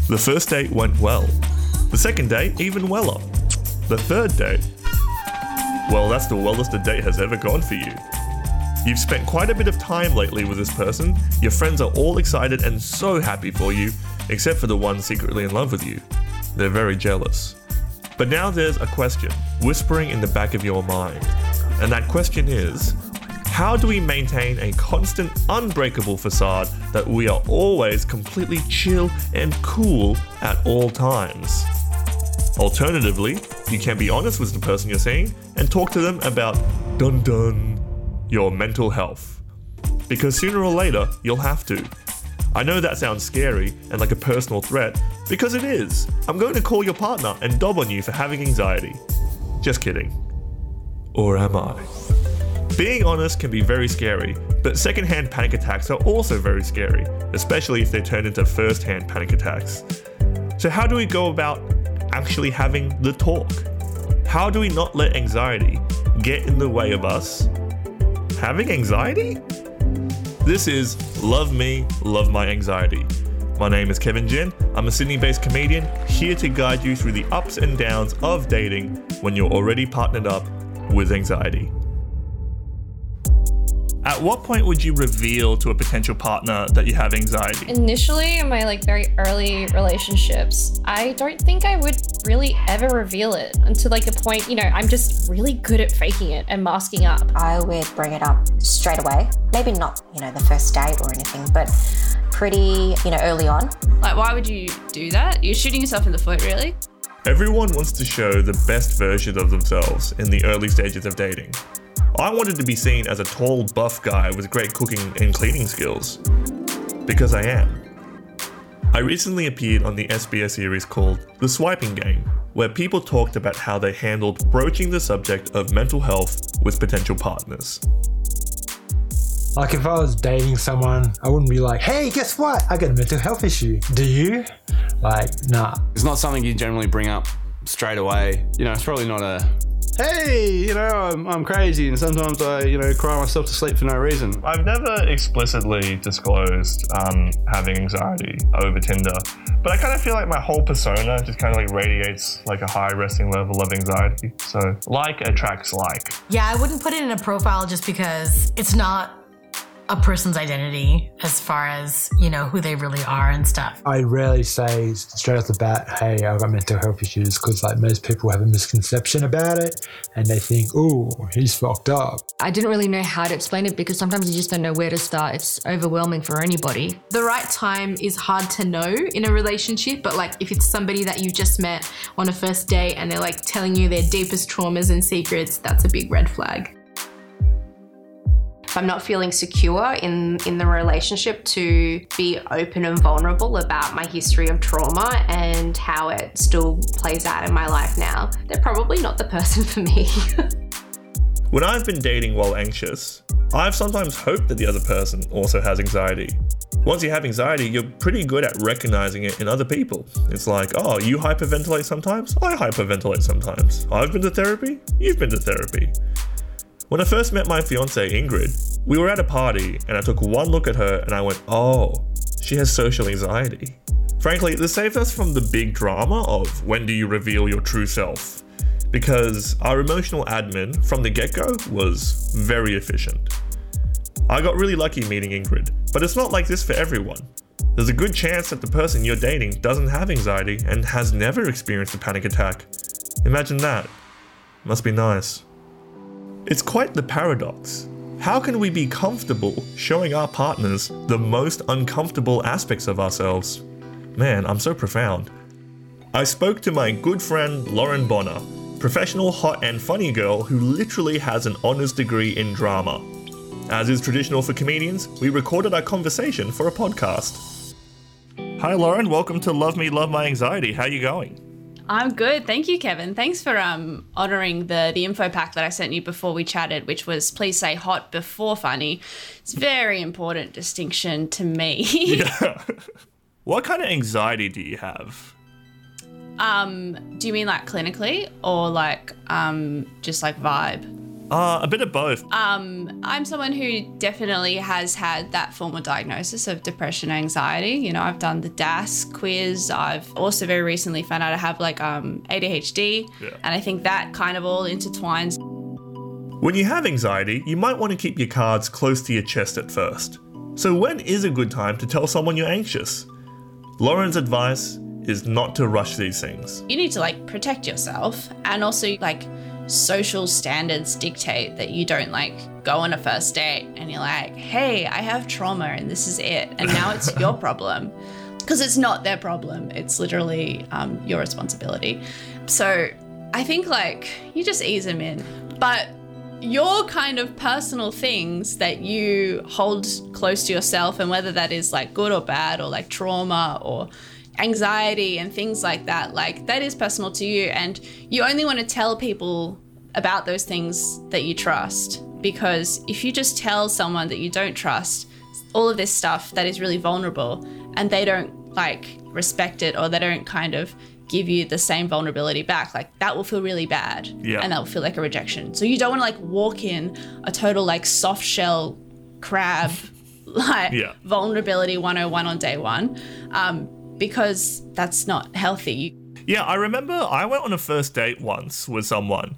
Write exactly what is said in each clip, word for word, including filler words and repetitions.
The first date went well. The second date, even weller. The third date, well, that's the wellest a date has ever gone for you. You've spent quite a bit of time lately with this person. Your friends are all excited and so happy for you, except for the one secretly in love with you. They're very jealous. But now there's a question whispering in the back of your mind. And that question is, how do we maintain a constant, unbreakable facade that we are always completely chill and cool at all times? Alternatively, you can be honest with the person you're seeing and talk to them about, dun dun, your mental health. Because sooner or later, you'll have to. I know that sounds scary and like a personal threat, because it is. I'm going to call your partner and dob on you for having anxiety. Just kidding. Or am I? Being honest can be very scary, but secondhand panic attacks are also very scary, especially if they turn into first-hand panic attacks. So how do we go about actually having the talk? How do we not let anxiety get in the way of us having anxiety? This is Love Me, Love My Anxiety. My name is Kevin Jin. I'm a Sydney-based comedian here to guide you through the ups and downs of dating when you're already partnered up with anxiety. At what point would you reveal to a potential partner that you have anxiety? Initially, in my like very early relationships, I don't think I would really ever reveal it until like a point, you know, I'm just really good at faking it and masking up. I would bring it up straight away. Maybe not, you know, the first date or anything, but pretty, you know, early on. Like, why would you do that? You're shooting yourself in the foot, really? Everyone wants to show the best version of themselves in the early stages of dating. I wanted to be seen as a tall, buff guy with great cooking and cleaning skills. Because I am. I recently appeared on the S B S series called The Swiping Game, where people talked about how they handled broaching the subject of mental health with potential partners. Like if I was dating someone, I wouldn't be like, hey, guess what? I got a mental health issue. Do you? Like, nah. It's not something you generally bring up straight away. You know, it's probably not a, hey, you know, I'm, I'm crazy and sometimes I, you know, cry myself to sleep for no reason. I've never explicitly disclosed um, having anxiety over Tinder, but I kind of feel like my whole persona just kind of like radiates like a high resting level of anxiety. So like attracts like. Yeah, I wouldn't put it in a profile just because it's not a person's identity as far as, you know, who they really are and stuff. I rarely say straight off the bat, hey, I've got mental health issues, because like most people have a misconception about it and they think, oh, he's fucked up. I didn't really know how to explain it because sometimes you just don't know where to start. It's overwhelming for anybody. The right time is hard to know in a relationship, but like if it's somebody that you've just met on a first date and they're like telling you their deepest traumas and secrets, that's a big red flag. If I'm not feeling secure in, in the relationship to be open and vulnerable about my history of trauma and how it still plays out in my life now, they're probably not the person for me. When I've been dating while anxious, I've sometimes hoped that the other person also has anxiety. Once you have anxiety, you're pretty good at recognizing it in other people. It's like, oh, you hyperventilate sometimes? I hyperventilate sometimes. I've been to therapy? You've been to therapy. When I first met my fiancée, Ingrid, we were at a party and I took one look at her and I went, oh, she has social anxiety. Frankly, this saved us from the big drama of when do you reveal your true self? Because our emotional admin from the get-go was very efficient. I got really lucky meeting Ingrid, but it's not like this for everyone. There's a good chance that the person you're dating doesn't have anxiety and has never experienced a panic attack. Imagine that. Must be nice. It's quite the paradox. How can we be comfortable showing our partners the most uncomfortable aspects of ourselves? Man, I'm so profound. I spoke to my good friend Lauren Bonner, professional hot and funny girl who literally has an honours degree in drama. As is traditional for comedians, we recorded our conversation for a podcast. Hi Lauren, welcome to Love Me, Love My Anxiety. How you going? I'm good. Thank you, Kevin. Thanks for um honouring the, the info pack that I sent you before we chatted, which was please say hot before funny. It's a very important distinction to me. Yeah. What kind of anxiety do you have? Um, do you mean like clinically or like um just like vibe? Uh, a bit of both. Um, I'm someone who definitely has had that formal diagnosis of depression and anxiety. You know, I've done the D A S quiz. I've also very recently found out I have like um, A D H D. Yeah. And I think that kind of all intertwines. When you have anxiety, you might want to keep your cards close to your chest at first. So when is a good time to tell someone you're anxious? Lauren's advice is not to rush these things. You need to like protect yourself, and also like social standards dictate that you don't like go on a first date and you're like, hey, I have trauma and this is it. And now it's your problem. Because it's not their problem. It's literally um, your responsibility. So I think like you just ease them in. But your kind of personal things that you hold close to yourself, and whether that is like good or bad, or like trauma or anxiety and things like that, like that is personal to you, and you only want to tell people about those things that you trust, because if you just tell someone that you don't trust all of this stuff that is really vulnerable and they don't like respect it, or they don't kind of give you the same vulnerability back, like that will feel really bad. Yeah. And that will feel like a rejection. So you don't want to like walk in a total like soft shell crab like yeah. vulnerability one oh one on day one. Um, because that's not healthy. Yeah, I remember I went on a first date once with someone,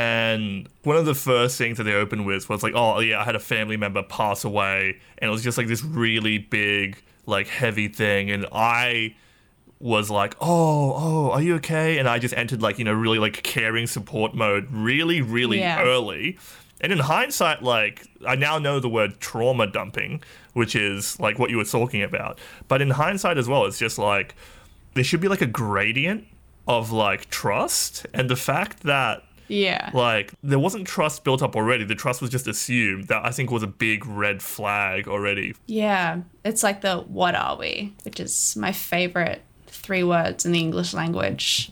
and one of the first things that they opened with was like, oh yeah, I had a family member pass away, and it was just like this really big, like heavy thing, and I was like, oh, oh, are you okay? And I just entered like, you know, really like caring support mode really, really Yeah. early. And in hindsight, like, I now know the word trauma dumping, which is like what you were talking about. But in hindsight as well, it's just like, there should be like a gradient of like trust. And the fact that, Yeah. like, there wasn't trust built up already, the trust was just assumed, that I think was a big red flag already. Yeah. It's like the what are we, which is my favorite three words in the English language.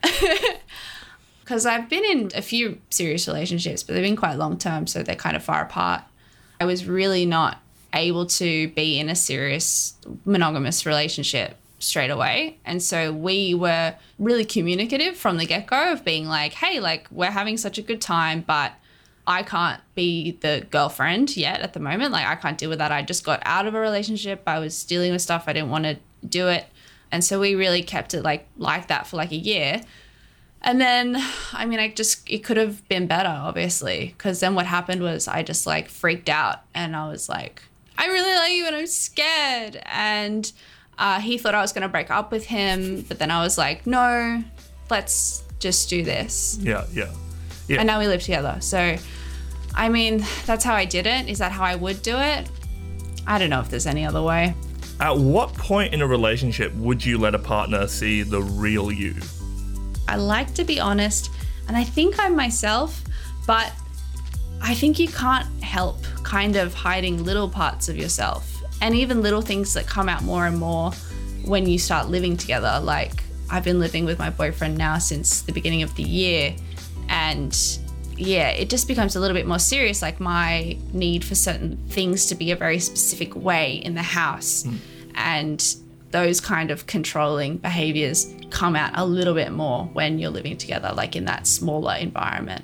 Because I've been in a few serious relationships, but they've been quite long term, so they're kind of far apart. I was really not able to be in a serious monogamous relationship straight away. And so we were really communicative from the get-go of being like, hey, like we're having such a good time, but I can't be the girlfriend yet at the moment. Like I can't deal with that. I just got out of a relationship. I was dealing with stuff. I didn't want to do it. And so we really kept it like like that for like a year. And then, I mean, I just, it could have been better, obviously, because then what happened was I just like freaked out and I was like, I really like you and I'm scared. And uh, he thought I was going to break up with him, but then I was like, no, let's just do this. Yeah, yeah. yeah. And now we live together. So, I mean, that's how I did it. Is that how I would do it? I don't know if there's any other way. At what point in a relationship would you let a partner see the real you? I like to be honest, and I think I'm myself, but I think you can't help kind of hiding little parts of yourself, and even little things that come out more and more when you start living together. Like I've been living with my boyfriend now since the beginning of the year, and yeah, it just becomes a little bit more serious, like my need for certain things to be a very specific way in the house. Mm. And those kind of controlling behaviors come out a little bit more when you're living together, like in that smaller environment.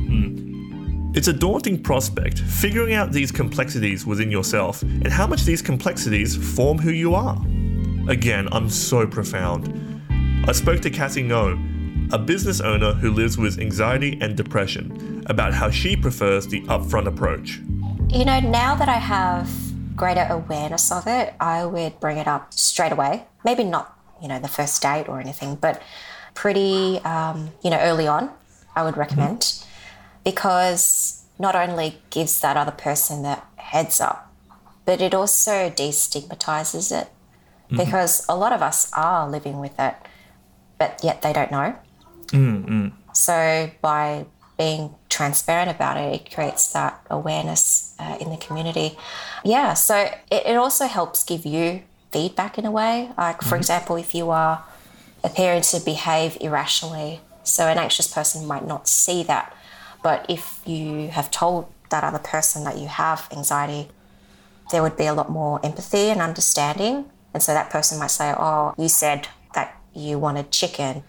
Mm-hmm. It's a daunting prospect, figuring out these complexities within yourself and how much these complexities form who you are. Again, I'm so profound. I spoke to Cassie Ngo, a business owner who lives with anxiety and depression, about how she prefers the upfront approach. You know, now that I have greater awareness of it, I would bring it up straight away. Maybe not, you know, the first date or anything, but pretty, um, you know, early on, I would recommend, mm-hmm. because not only gives that other person the heads up, but it also destigmatizes it, mm-hmm. because a lot of us are living with it, but yet they don't know. Mm-hmm. So by being transparent about it, it creates that awareness uh, in the community. Yeah, so it, it also helps give you feedback in a way. Like, for mm-hmm. example, if you are appearing to behave irrationally, so an anxious person might not see that, but if you have told that other person that you have anxiety, there would be a lot more empathy and understanding. And so that person might say, oh, you said that you wanted chicken,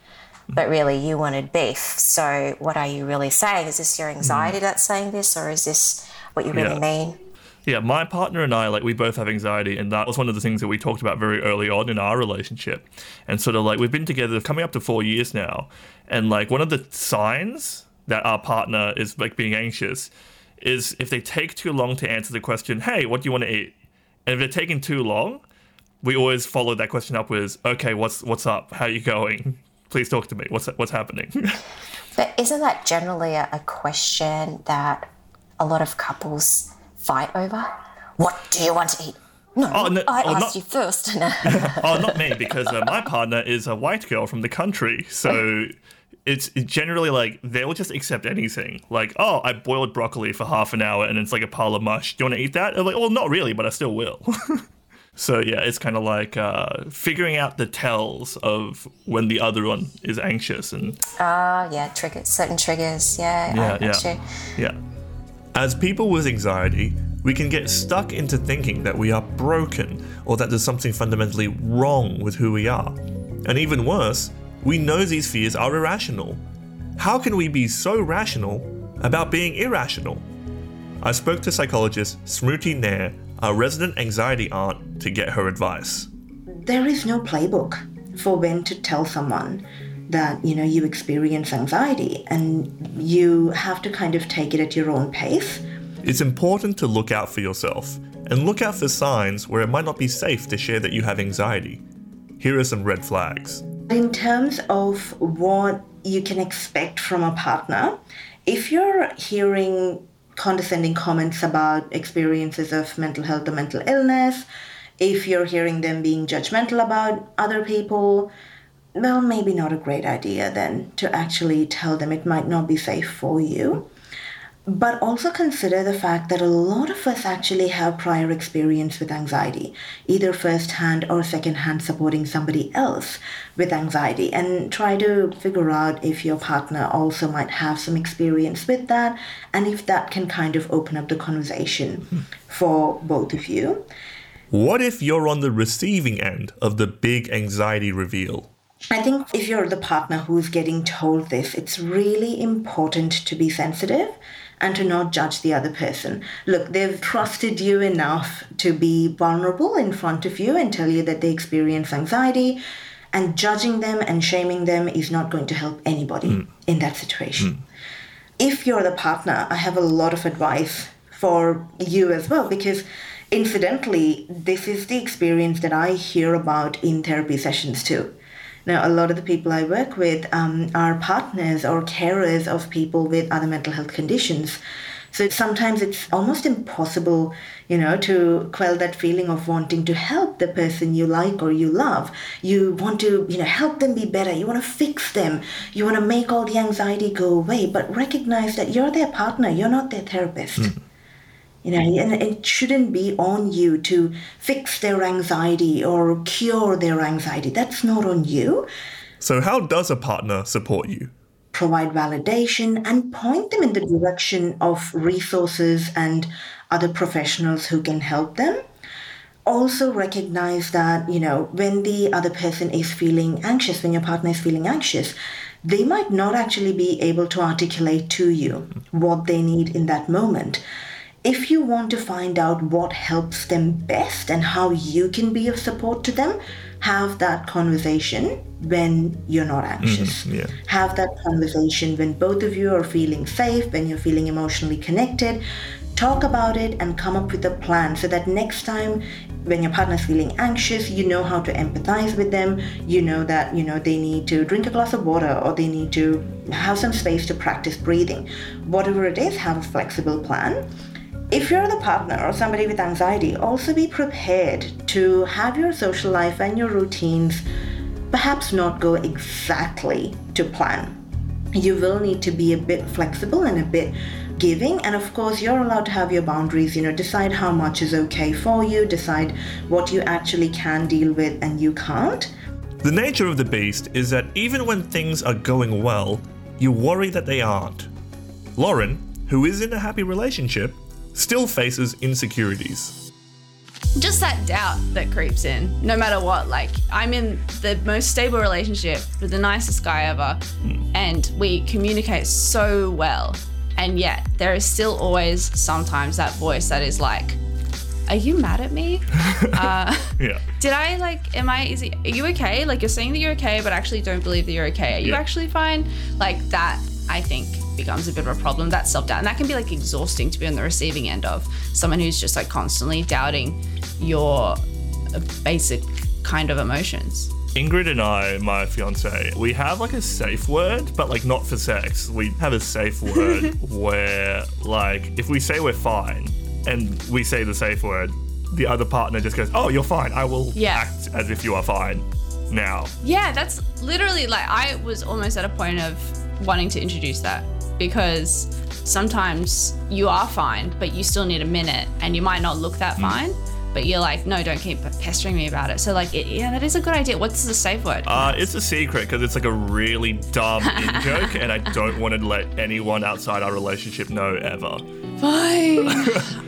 but really you wanted beef. So what are you really saying? Is this your anxiety mm. that's saying this, or is this what you really yeah. mean? Yeah, my partner and I, like, we both have anxiety, and that was one of the things that we talked about very early on in our relationship. And sort of like, we've been together coming up to four years now, and like one of the signs that our partner is like being anxious is if they take too long to answer the question, hey, what do you want to eat? And if they're taking too long, we always follow that question up with, okay, what's what's up? How are you going? Please talk to me. What's what's happening? But isn't that generally a, a question that a lot of couples fight over? What do you want to eat? No, oh, no I oh, asked not, you first. Oh, not me, because uh, my partner is a white girl from the country. So it's generally like, they'll just accept anything. Like, oh, I boiled broccoli for half an hour and it's like a pile of mush. Do you want to eat that? I'm like, well, not really, but I still will. So yeah, it's kind of like uh, figuring out the tells of when the other one is anxious. And ah, uh, yeah, triggers, certain triggers. Yeah, yeah, I get yeah, you. yeah. As people with anxiety, we can get stuck into thinking that we are broken or that there's something fundamentally wrong with who we are. And even worse, we know these fears are irrational. How can we be so rational about being irrational? I spoke to psychologist Smruti Nair, our resident anxiety aunt, to get her advice. There is no playbook for when to tell someone that, you know, you experience anxiety, and you have to kind of take it at your own pace. It's important to look out for yourself and look out for signs where it might not be safe to share that you have anxiety. Here are some red flags. In terms of what you can expect from a partner, if you're hearing condescending comments about experiences of mental health or mental illness, if you're hearing them being judgmental about other people, well, maybe not a great idea then to actually tell them. It might not be safe for you. But also consider the fact that a lot of us actually have prior experience with anxiety, either first-hand or second-hand supporting somebody else with anxiety, and try to figure out if your partner also might have some experience with that, and if that can kind of open up the conversation hmm. for both of you. What if you're on the receiving end of the big anxiety reveal? I think if you're the partner who's getting told this, it's really important to be sensitive and to not judge the other person. Look, they've trusted you enough to be vulnerable in front of you and tell you that they experience anxiety, and judging them and shaming them is not going to help anybody mm. in that situation. Mm. If you're the partner, I have a lot of advice for you as well, because incidentally, this is the experience that I hear about in therapy sessions too. Now, a lot of the people I work with um, are partners or carers of people with other mental health conditions. So sometimes it's almost impossible, you know, to quell that feeling of wanting to help the person you like or you love. You want to, you know, help them be better. You want to fix them. You want to make all the anxiety go away, but recognize that you're their partner. You're not their therapist. Mm. You know, and it shouldn't be on you to fix their anxiety or cure their anxiety. That's not on you. So how does a partner support you? Provide validation and point them in the direction of resources and other professionals who can help them. Also recognize that, you know, when the other person is feeling anxious, when your partner is feeling anxious, they might not actually be able to articulate to you what they need in that moment. If you want to find out what helps them best and how you can be of support to them, have that conversation when you're not anxious. Mm, yeah. Have that conversation when both of you are feeling safe, when you're feeling emotionally connected. Talk about it and come up with a plan so that next time when your partner's feeling anxious, you know how to empathize with them. You know that, you know, they need to drink a glass of water or they need to have some space to practice breathing. Whatever it is, have a flexible plan. If you're the partner or somebody with anxiety, also be prepared to have your social life and your routines perhaps not go exactly to plan. You will need to be a bit flexible and a bit giving, and of course you're allowed to have your boundaries. You know, decide how much is okay for you, decide what you actually can deal with and you can't. The nature of the beast is that even when things are going well, you worry that they aren't. Lauren, who is in a happy relationship, still faces insecurities. just that doubt that creeps in no matter what. Like, I'm in the most stable relationship with the nicest guy ever, mm. and we communicate so well, and yet there is still always sometimes that voice that is like, are you mad at me? uh, yeah. Did I like, am I, is it, are you okay? Like, you're saying that you're okay, but actually don't believe that you're okay. Are you yeah. actually fine? Like, that, I think, becomes a bit of a problem. That self-doubt. And that can be like exhausting to be on the receiving end of someone who's just like constantly doubting your basic kind of emotions. Ingrid and I, my fiance, we have like a safe word, but like not for sex. We have a safe word where like if we say we're fine and we say the safe word, the other partner just goes, oh, you're fine. I will yeah. act as if you are fine now. Yeah, that's literally like, I was almost at a point of wanting to introduce that, because sometimes you are fine, but you still need a minute and you might not look that mm. fine, but you're like, no, don't keep pestering me about it. So like, it, yeah, that is a good idea. What's the safe word? Uh, it's a secret because it's like a really dumb in-joke and I don't want to let anyone outside our relationship know ever. Fine.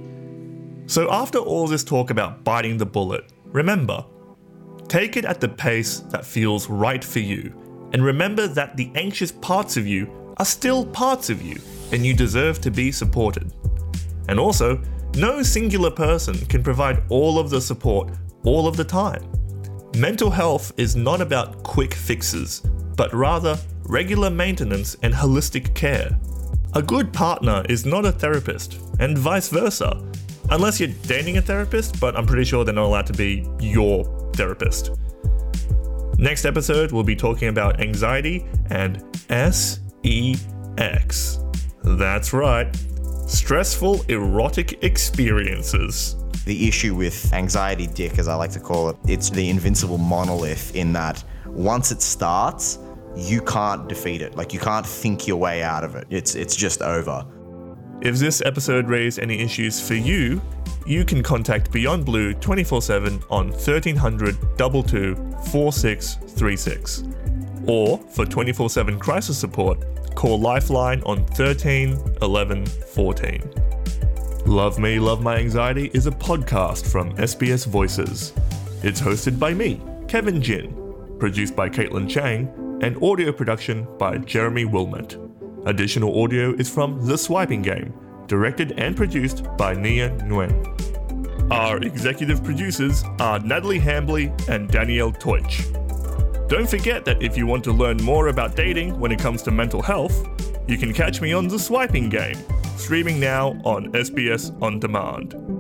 So after all this talk about biting the bullet, remember, take it at the pace that feels right for you. And remember that the anxious parts of you are still parts of you, and you deserve to be supported. And also, no singular person can provide all of the support all of the time. Mental health is not about quick fixes, but rather regular maintenance and holistic care. A good partner is not a therapist, and vice versa. Unless you're dating a therapist, but I'm pretty sure they're not allowed to be your therapist. Next episode, we'll be talking about anxiety and S E X. That's right, stressful erotic experiences. The issue with anxiety, Dick, as I like to call it, it's the invincible monolith in that once it starts, you can't defeat it. Like, you can't think your way out of it. It's it's just over. If this episode raised any issues for you, you can contact Beyond Blue twenty-four seven on thirteen hundred two two four six three six. Or for twenty-four seven crisis support, call Lifeline on thirteen eleven fourteen. Love Me, Love My Anxiety is a podcast from S B S Voices. It's hosted by me, Kevin Jin, produced by Caitlin Chang, and audio production by Jeremy Wilmot. Additional audio is from The Swiping Game, directed and produced by Nia Nguyen. Our executive producers are Natalie Hambley and Danielle Teutsch. Don't forget that if you want to learn more about dating when it comes to mental health, you can catch me on The Swiping Game, streaming now on S B S On Demand.